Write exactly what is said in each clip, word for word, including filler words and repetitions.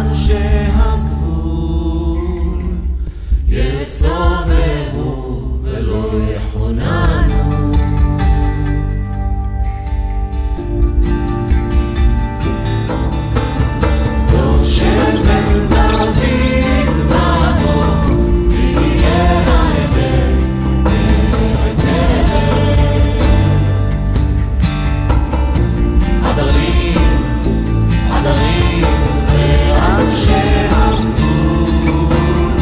אנשי הגבול יסובבו ולא יחוננו. דור של בן דוד בדור תהיה האמת נרתמת. עדרים, עדרים ואנשי הגבול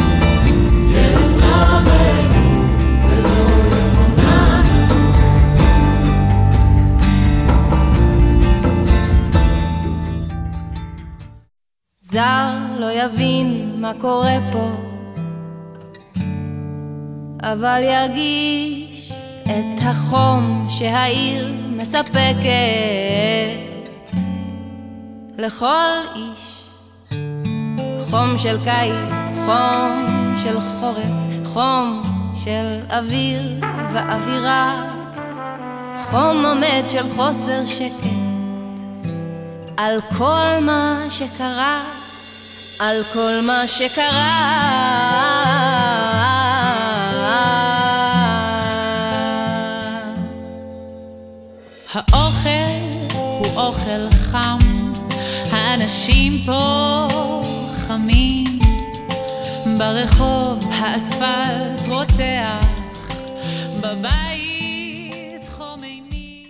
יסובבו ולא יחוננו. זר לא יבין מה קורה פה, אבל ירגיש את החום שהעיר מספקת לכל איש. חום של קיץ, חום של חורף, חום של אוויר ואווירה, חום עומד של חוסר שקט על כל מה שקרה, על כל מה שקרה. האוכל הוא אוכל חם, האנשים פה חמים, ברחוב האספלט רותח, בבית חום אימים.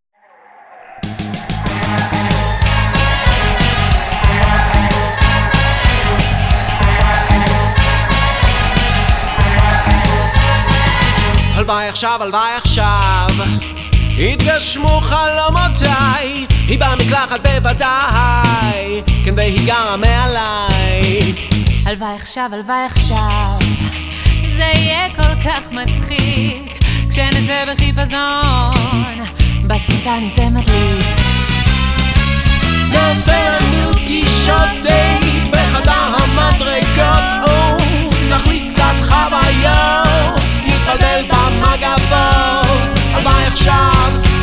הלוואי עכשיו, הלוואי עכשיו התגשמו חלומותיי, היא במקלחת בוודאי, כן והיא גרה מעליי. הלוואי עכשיו, הלוואי עכשיו זה יהיה כל כך מצחיק כשנצא בחיפזון בספונטני זה מדליק. נעשה לנו פגישות דייט בחדר המדרגות, או נחליט קצת חוויות, נתבלבל במגבות. הלוואי עכשיו